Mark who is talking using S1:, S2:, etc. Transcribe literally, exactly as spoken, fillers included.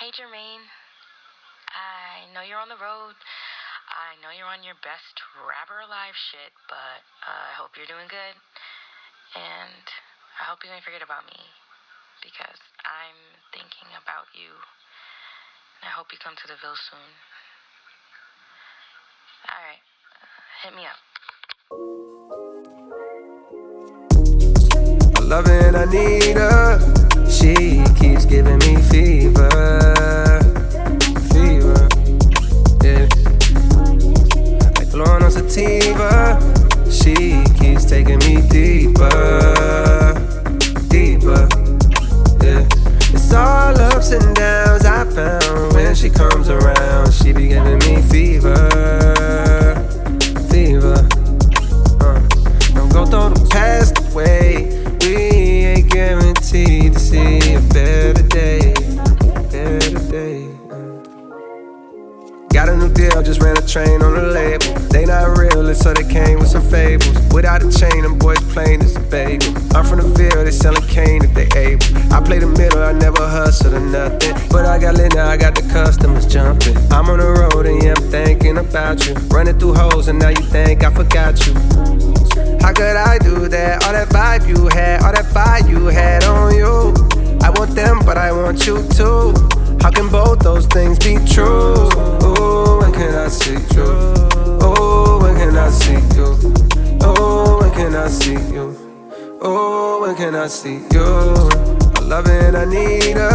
S1: Hey Jermaine, I know you're on the road. I know you're on your best rapper alive shit, but uh, I hope you're doing good. And I hope you don't forget about me, because I'm thinking about you. And I hope you come to the Ville soon. Alright, uh, hit me up.
S2: I love her and I need her. She keeps giving me fever. Fever, yeah. Like blowing on sativa. She keeps taking me deeper. Deeper, yeah. It's all ups and downs I found. When she comes around, she be giving me fever. Fever, uh. Don't go throw the past away. We ain't guaranteed to see a better day, better day. Uh. Got a new deal, just ran a train on the label. They not real, so they came with some fables. Without a chain, them boys plain as a bagel. I'm from the Ville, they sellin' cane if they able. I play the middle, I never hustle or nothing. But I got lit now, I got the customers jumping. I'm on the road and yeah, I'm thinking about you. Running through holes and now you think I forgot you. How could I do that? All that vibe you had, all that vibe you had on you. I want them, but I want you too. How can both those things be true? Oh, when can I see you? Oh, when can I see you? Oh, when can I see you? Oh, when can I see you? I love her and I need her.